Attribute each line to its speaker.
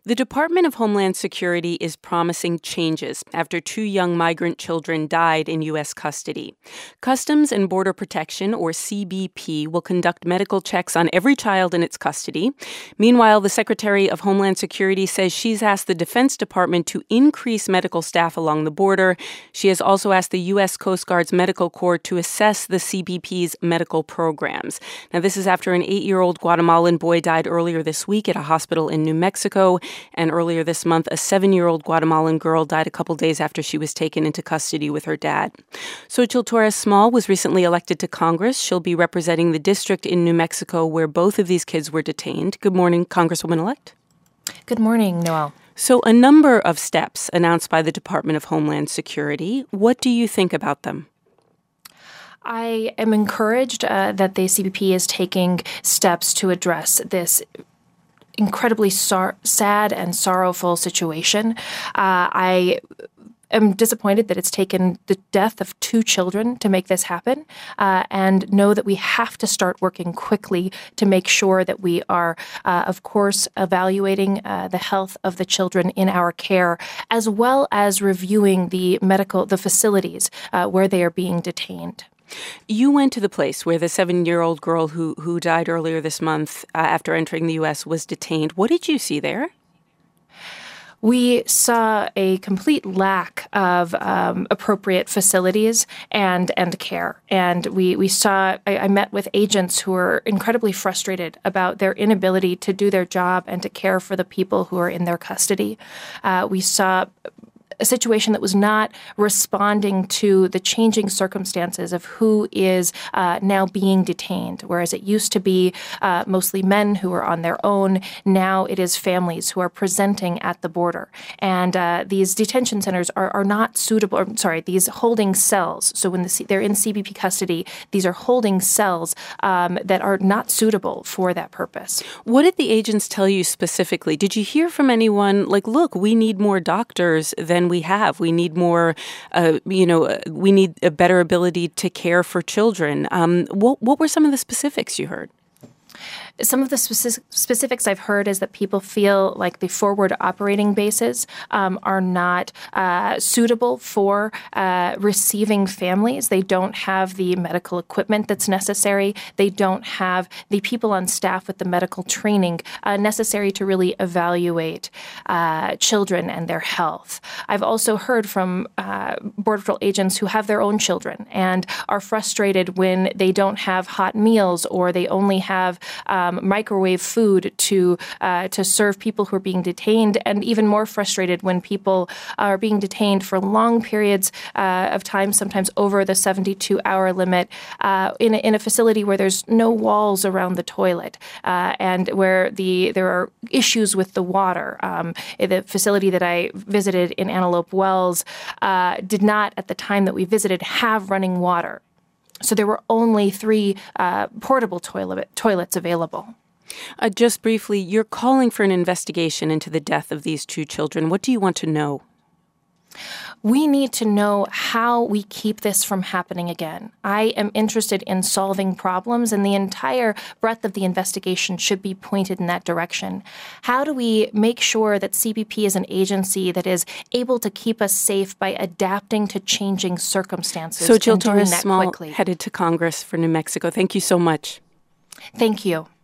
Speaker 1: The Department of Homeland Security is promising changes after 2 young migrant children died in U.S. custody. Customs and Border Protection, or CBP, will conduct medical checks on every child in its custody. Meanwhile, the Secretary of Homeland Security says she's asked the Defense Department to increase medical staff along the border. She has also asked the U.S. Coast Guard's Medical Corps to assess the CBP's medical programs. Now, this is after an 8-year-old Guatemalan boy died earlier this week at a hospital in New Mexico. And earlier this month, a 7-year-old Guatemalan girl died a couple days after she was taken into custody with her dad. Xochitl Torres-Small was recently elected to Congress. She'll be representing the district in New Mexico where both of these kids were detained. Good morning, Congresswoman-elect.
Speaker 2: Good morning, Noelle.
Speaker 1: So a number of steps announced by the Department of Homeland Security. What do you think about them?
Speaker 2: I am encouraged that the CBP is taking steps to address this incredibly sad and sorrowful situation. I am disappointed that it's taken the death of 2 children to make this happen, and know that we have to start working quickly to make sure that we are, of course, evaluating the health of the children in our care, as well as reviewing the facilities where they are being detained.
Speaker 1: You went to the place where the 7-year-old girl who died earlier this month after entering the U.S. was detained. What did you see there?
Speaker 2: We saw a complete lack of appropriate facilities and care. And I met with agents who were incredibly frustrated about their inability to do their job and to care for the people who are in their custody. We saw a situation that was not responding to the changing circumstances of who is now being detained. Whereas it used to be mostly men who were on their own, now it is families who are presenting at the border. And these detention centers are not suitable, these holding cells. So when they're in CBP custody, these are holding cells that are not suitable for that purpose.
Speaker 1: What did the agents tell you specifically? Did you hear from anyone like, look, we need more doctors than we have. We need more, we need a better ability to care for children. What were some of the specifics you heard?
Speaker 2: Some of the specifics I've heard is that people feel like the forward operating bases are not suitable for receiving families. They don't have the medical equipment that's necessary. They don't have the people on staff with the medical training necessary to really evaluate children and their health. I've also heard from Border Patrol agents who have their own children and are frustrated when they don't have hot meals or they only have microwave food to serve people who are being detained, and even more frustrated when people are being detained for long periods of time, sometimes over the 72-hour limit, in a facility where there's no walls around the toilet and where there are issues with the water. The facility that I visited in Antelope Wells did not, at the time that we visited, have running water. So there were only 3 portable toilets available.
Speaker 1: Just briefly, you're calling for an investigation into the death of these 2 children. What do you want to know?
Speaker 2: We need to know how we keep this from happening again. I am interested in solving problems, and the entire breadth of the investigation should be pointed in that direction. How do we make sure that CBP is an agency that is able to keep us safe by adapting to changing circumstances?
Speaker 1: So Xochitl Torres-Small headed to Congress for New Mexico. Thank you so much.
Speaker 2: Thank you.